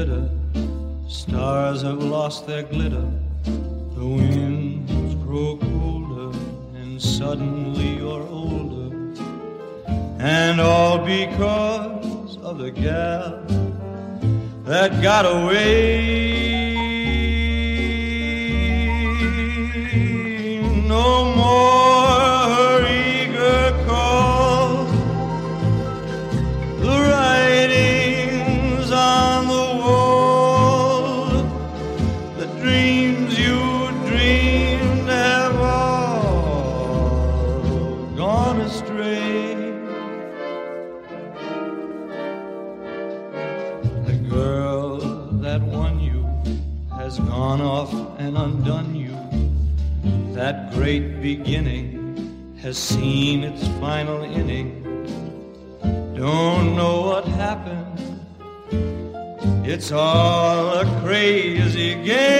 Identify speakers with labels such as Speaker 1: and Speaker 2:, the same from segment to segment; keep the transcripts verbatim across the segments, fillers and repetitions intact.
Speaker 1: glitter. Stars have lost their glitter. The winds grow colder, and suddenly you're older. And all because of the gal that got away. No more her eager call. The writings on the wall, the dreams you dreamed have all gone astray. The girl that won you has gone off and undone you. That great beginning has seen its final inning. Don't know what happened. It's all a crazy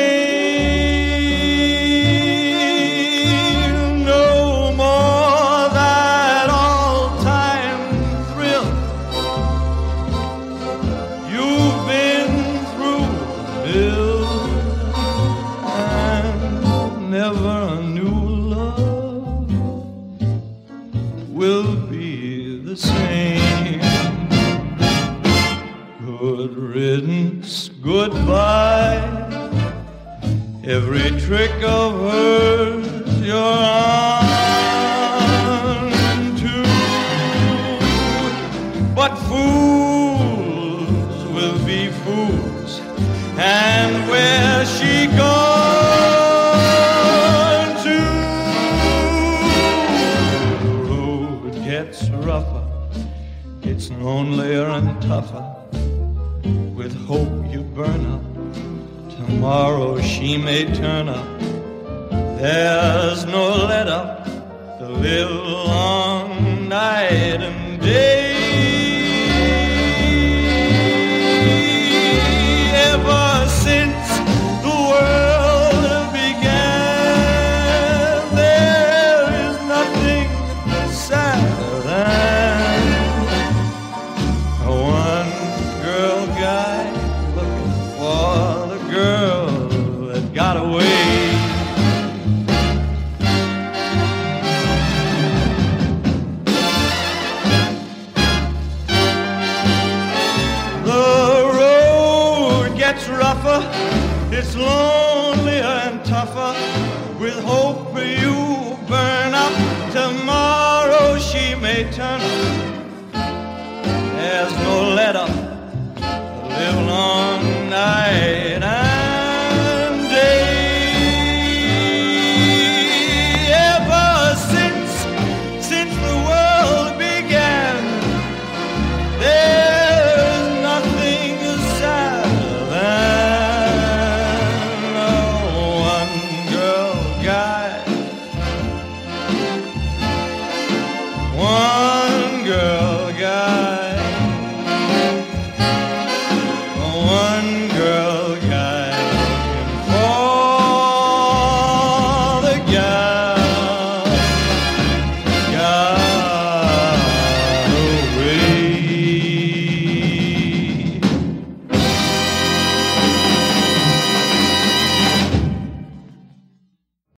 Speaker 1: game. No more that all-time thrill you've been through, Bill, and never a new love will be the same. Good riddance, goodbye. Every trick of hers you're on to. But fools will be fools, and where she gone to? The road gets rougher, it's lonelier and tougher. With hope you burn up, tomorrow she may turn up. There's no let up, the live long night and day. Ever since the world began, there is nothing sadder than a one-girl guy looking for the girl that got away. The road gets rougher, it's lonelier and tougher. With hope you burn up, tomorrow she may turn up. There's no let up, live long night.